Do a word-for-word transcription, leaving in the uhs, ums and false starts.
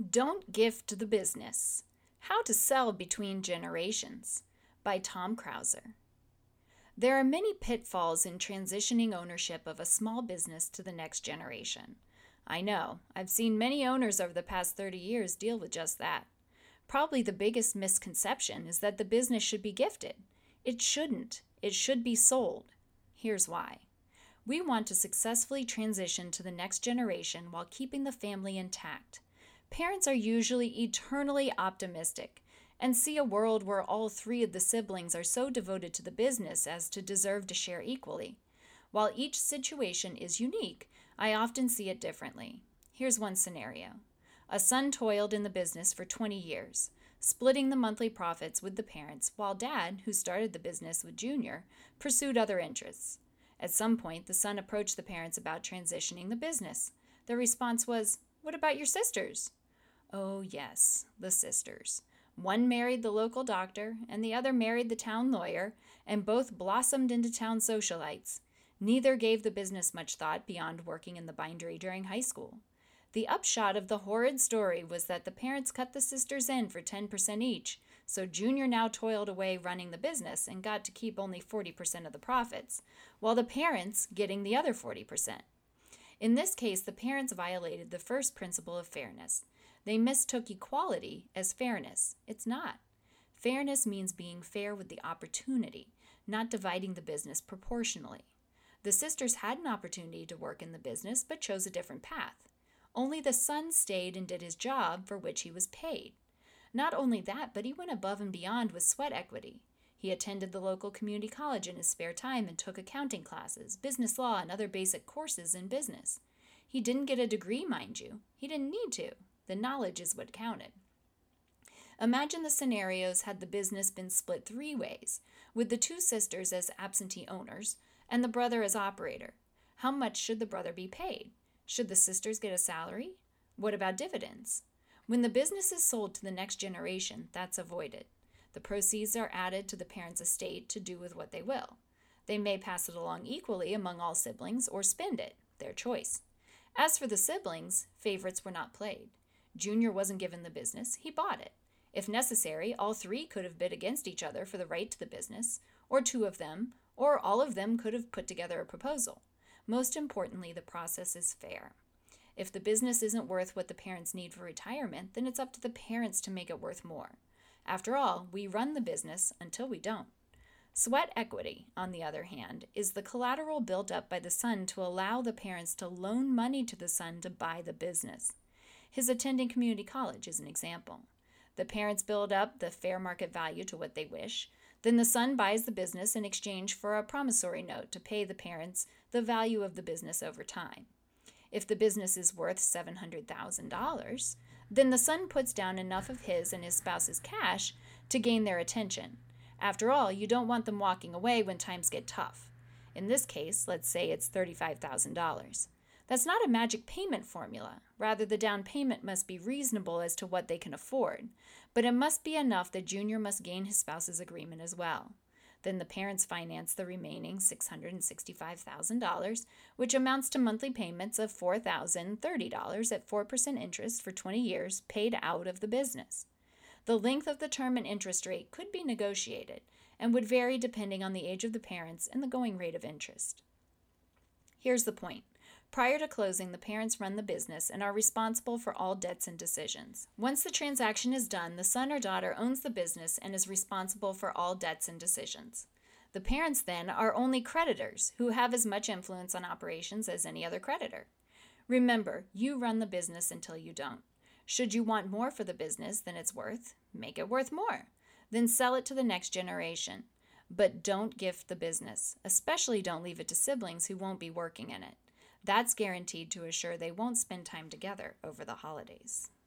Don't Gift the Business: How to Sell Between Generations by Tom Krauser. There are many pitfalls in transitioning ownership of a small business to the next generation. I know, I've seen many owners over the past thirty years deal with just that. Probably the biggest misconception is that the business should be gifted. It shouldn't. It should be sold. Here's why. We want to successfully transition to the next generation while keeping the family intact. Parents are usually eternally optimistic and see a world where all three of the siblings are so devoted to the business as to deserve to share equally. While each situation is unique, I often see it differently. Here's one scenario. A son toiled in the business for twenty years, splitting the monthly profits with the parents, while Dad, who started the business with Junior, pursued other interests. At some point, the son approached the parents about transitioning the business. Their response was, "What about your sisters?" Oh yes, the sisters. One married the local doctor, and the other married the town lawyer, and both blossomed into town socialites. Neither gave the business much thought beyond working in the bindery during high school. The upshot of the horrid story was that the parents cut the sisters in for ten percent each, so Junior now toiled away running the business and got to keep only forty percent of the profits, while the parents getting the other forty percent. In this case, the parents violated the first principle of fairness. They mistook equality as fairness. It's not. Fairness means being fair with the opportunity, not dividing the business proportionally. The sisters had an opportunity to work in the business, but chose a different path. Only the son stayed and did his job for which he was paid. Not only that, but he went above and beyond with sweat equity. He attended the local community college in his spare time and took accounting classes, business law, and other basic courses in business. He didn't get a degree, mind you. He didn't need to. The knowledge is what counted. Imagine the scenarios had the business been split three ways, with the two sisters as absentee owners and the brother as operator. How much should the brother be paid? Should the sisters get a salary? What about dividends? When the business is sold to the next generation, that's avoided. The proceeds are added to the parents' estate to do with what they will. They may pass it along equally among all siblings or spend it, their choice. As for the siblings, favorites were not played. Junior wasn't given the business, he bought it. If necessary, all three could have bid against each other for the right to the business, or two of them, or all of them could have put together a proposal. Most importantly, the process is fair. If the business isn't worth what the parents need for retirement, then it's up to the parents to make it worth more. After all, we run the business until we don't. Sweat equity, on the other hand, is the collateral built up by the son to allow the parents to loan money to the son to buy the business. His attending community college is an example. The parents build up the fair market value to what they wish. Then the son buys the business in exchange for a promissory note to pay the parents the value of the business over time. If the business is worth seven hundred thousand dollars, then the son puts down enough of his and his spouse's cash to gain their attention. After all, you don't want them walking away when times get tough. In this case, let's say it's thirty-five thousand dollars. That's not a magic payment formula. Rather, the down payment must be reasonable as to what they can afford, but it must be enough that Junior must gain his spouse's agreement as well. Then the parents finance the remaining six hundred sixty-five thousand dollars, which amounts to monthly payments of four thousand thirty dollars at four percent interest for twenty years paid out of the business. The length of the term and interest rate could be negotiated and would vary depending on the age of the parents and the going rate of interest. Here's the point. Prior to closing, the parents run the business and are responsible for all debts and decisions. Once the transaction is done, the son or daughter owns the business and is responsible for all debts and decisions. The parents then are only creditors who have as much influence on operations as any other creditor. Remember, you run the business until you don't. Should you want more for the business than it's worth, make it worth more. Then sell it to the next generation. But don't gift the business, especially don't leave it to siblings who won't be working in it. That's guaranteed to assure they won't spend time together over the holidays.